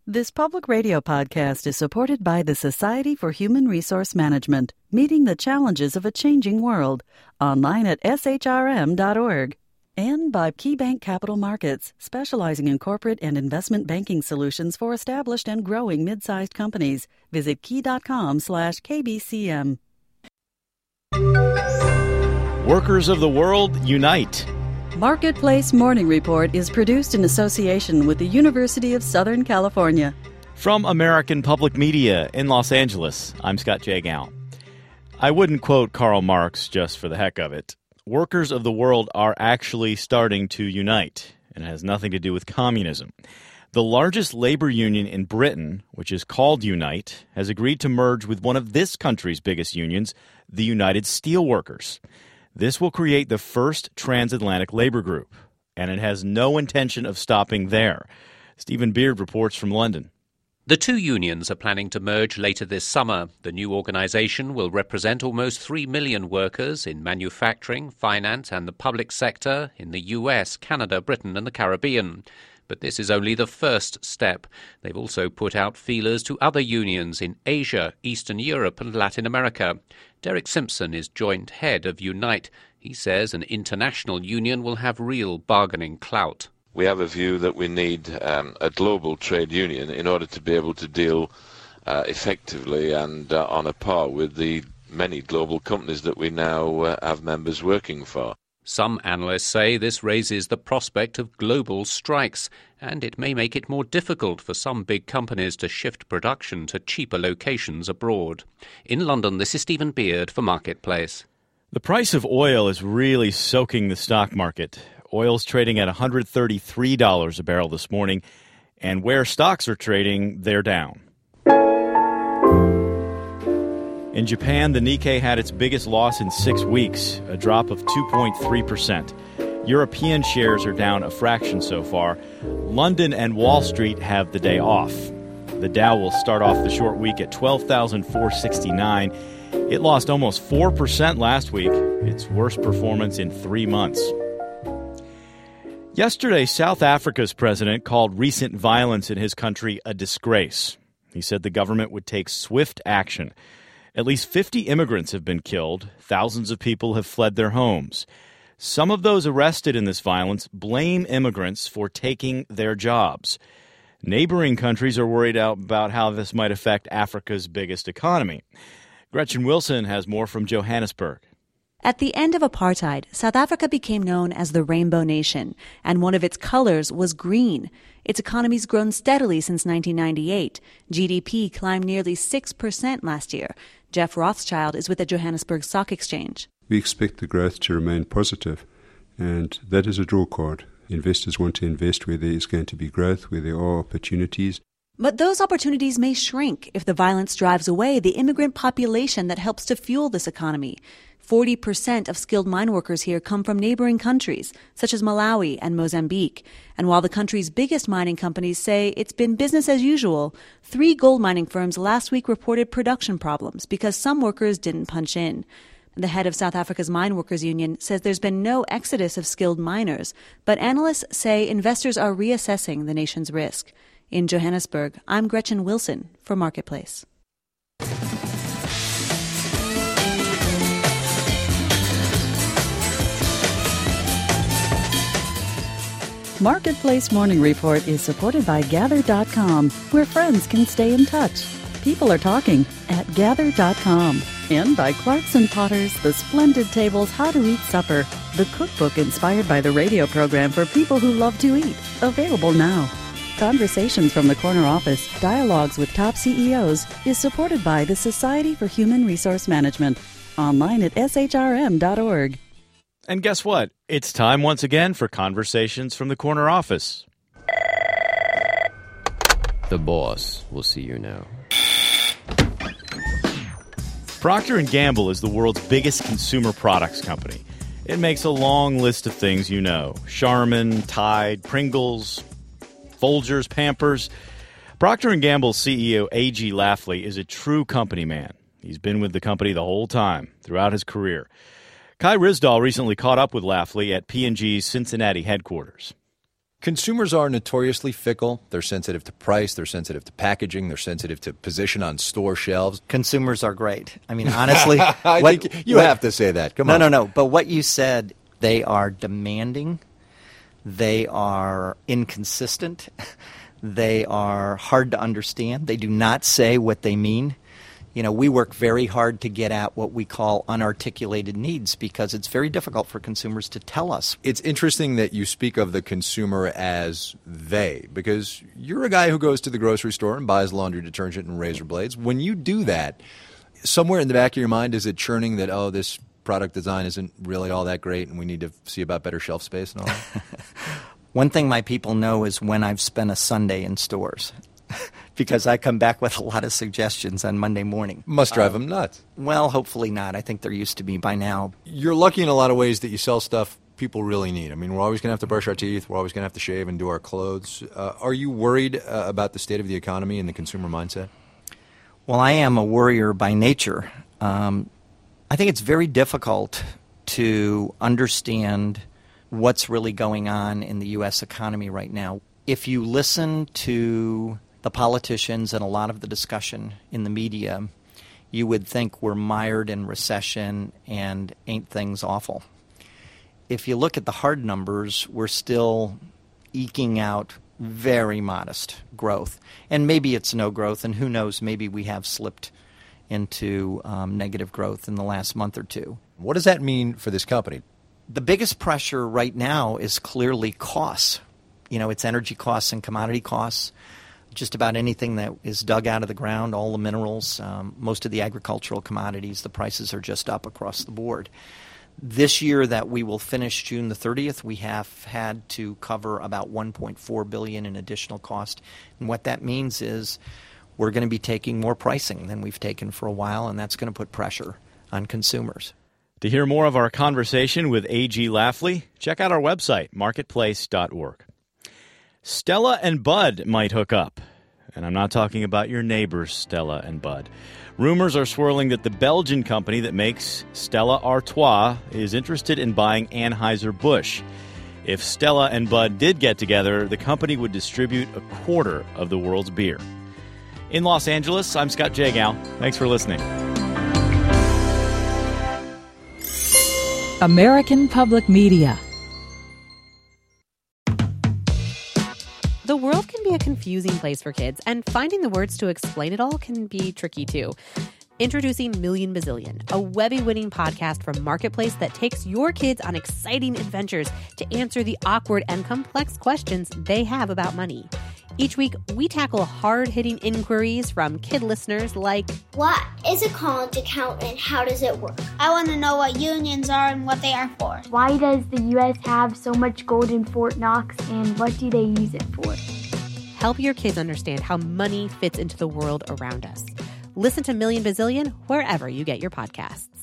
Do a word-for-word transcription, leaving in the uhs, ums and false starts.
This public radio podcast is supported by the Society for Human Resource Management, meeting the challenges of a changing world, online at s h r m dot org. And by KeyBank Capital Markets, specializing in corporate and investment banking solutions for established and growing mid-sized companies. Visit key.com slash KBCM. Workers of the world, unite. Marketplace Morning Report is produced in association with the University of Southern California. From American Public Media in Los Angeles, I'm Scott J. Gow. I wouldn't quote Karl Marx just for the heck of it. Workers of the world are actually starting to unite, and it has nothing to do with communism. The largest labor union in Britain, which is called Unite, has agreed to merge with one of this country's biggest unions, the United Steelworkers. This will create the first transatlantic labor group, and it has no intention of stopping there. Stephen Beard reports from London. The two unions are planning to merge later this summer. The new organisation will represent almost three million workers in manufacturing, finance and the public sector in the U S, Canada, Britain and the Caribbean. But this is only the first step. They've also put out feelers to other unions in Asia, Eastern Europe and Latin America. Derek Simpson is joint head of Unite. He says an international union will have real bargaining clout. We have a view that we need um, a global trade union in order to be able to deal uh, effectively and uh, on a par with the many global companies that we now uh, have members working for. Some analysts say this raises the prospect of global strikes, and it may make it more difficult for some big companies to shift production to cheaper locations abroad. In London, this is Stephen Beard for Marketplace. The price of oil is really soaking the stock market. Oil's trading at one hundred thirty-three dollars a barrel this morning, and where stocks are trading, they're down. In Japan, the Nikkei had its biggest loss in six weeks, a drop of two point three percent. European shares are down a fraction so far. London and Wall Street have the day off. The Dow will start off the short week at twelve thousand four hundred sixty-nine. It lost almost four percent last week, its worst performance in three months. Yesterday, South Africa's president called recent violence in his country a disgrace. He said the government would take swift action. At least fifty immigrants have been killed. Thousands of people have fled their homes. Some of those arrested in this violence blame immigrants for taking their jobs. Neighboring countries are worried about how this might affect Africa's biggest economy. Gretchen Wilson has more from Johannesburg. At the end of apartheid, South Africa became known as the Rainbow Nation, and one of its colors was green. Its economy's grown steadily since nineteen ninety-eight. G D P climbed nearly six percent last year. Jeff Rothschild is with the Johannesburg Stock Exchange. We expect the growth to remain positive, and that is a draw card. Investors want to invest where there is going to be growth, where there are opportunities. But those opportunities may shrink if the violence drives away the immigrant population that helps to fuel this economy. forty percent of skilled mine workers here come from neighboring countries, such as Malawi and Mozambique. And while the country's biggest mining companies say it's been business as usual, three gold mining firms last week reported production problems because some workers didn't punch in. The head of South Africa's Mine Workers Union says there's been no exodus of skilled miners, but analysts say investors are reassessing the nation's risk. In Johannesburg, I'm Gretchen Wilson for Marketplace. Marketplace Morning Report is supported by Gather dot com, where friends can stay in touch. People are talking at Gather dot com. And by Clarkson Potters, the splendid tables How to Eat Supper, the cookbook inspired by the radio program for people who love to eat. Available now. Conversations from the Corner Office, Dialogues with Top C E Os, is supported by the Society for Human Resource Management. Online at s h r m dot org. And guess what? It's time once again for Conversations from the Corner Office. The boss will see you now. Procter and Gamble is the world's biggest consumer products company. It makes a long list of things you know. Charmin, Tide, Pringles, Folgers, Pampers. Procter and Gamble's C E O, A G Lafley, is a true company man. He's been with the company the whole time, throughout his career. Kai Ryssdal recently caught up with Lafley at P and G's Cincinnati headquarters. Consumers are notoriously fickle. They're sensitive to price. They're sensitive to packaging. They're sensitive to position on store shelves. Consumers are great. I mean, honestly. I what, think you what, have to say that. Come no, on. No, no, no. But what you said, they are demanding. They are inconsistent. They are hard to understand. They do not say what they mean. You know, we work very hard to get at what we call unarticulated needs because it's very difficult for consumers to tell us. It's interesting that you speak of the consumer as they, because you're a guy who goes to the grocery store and buys laundry detergent and razor blades. When you do that, somewhere in the back of your mind, is it churning that, oh, this product design isn't really all that great and we need to see about better shelf space and all that? One thing my people know is when I've spent a Sunday in stores. Because I come back with a lot of suggestions on Monday morning. Must drive uh, them nuts. Well, hopefully not. I think they're used to me by now. You're lucky in a lot of ways that you sell stuff people really need. I mean, we're always going to have to brush our teeth. We're always going to have to shave and do our clothes. Uh, are you worried uh, about the state of the economy and the consumer mindset? Well, I am a worrier by nature. Um, I think it's very difficult to understand what's really going on in the U S economy right now. If you listen to the politicians and a lot of the discussion in the media, you would think we're mired in recession and ain't things awful. If you look at the hard numbers, we're still eking out very modest growth. And maybe it's no growth, and who knows, maybe we have slipped into um, negative growth in the last month or two. What does that mean for this company? The biggest pressure right now is clearly costs. You know, it's energy costs and commodity costs. Just about anything that is dug out of the ground, all the minerals, um, most of the agricultural commodities, the prices are just up across the board. This year that we will finish June the thirtieth, we have had to cover about one point four billion dollars in additional cost. And what that means is we're going to be taking more pricing than we've taken for a while, and that's going to put pressure on consumers. To hear more of our conversation with A G Lafley, check out our website, marketplace dot org. Stella and Bud might hook up. And I'm not talking about your neighbors, Stella and Bud. Rumors are swirling that the Belgian company that makes Stella Artois is interested in buying Anheuser-Busch. If Stella and Bud did get together, the company would distribute a quarter of the world's beer. In Los Angeles, I'm Scott Jagow. Thanks for listening. American Public Media. The world can be a confusing place for kids, and finding the words to explain it all can be tricky too. Introducing Million Bazillion, a Webby-winning podcast from Marketplace that takes your kids on exciting adventures to answer the awkward and complex questions they have about money. Each week, we tackle hard-hitting inquiries from kid listeners like, what is a college account and how does it work? I want to know what unions are and what they are for. Why does the U S have so much gold in Fort Knox and what do they use it for? Help your kids understand how money fits into the world around us. Listen to Million Bazillion wherever you get your podcasts.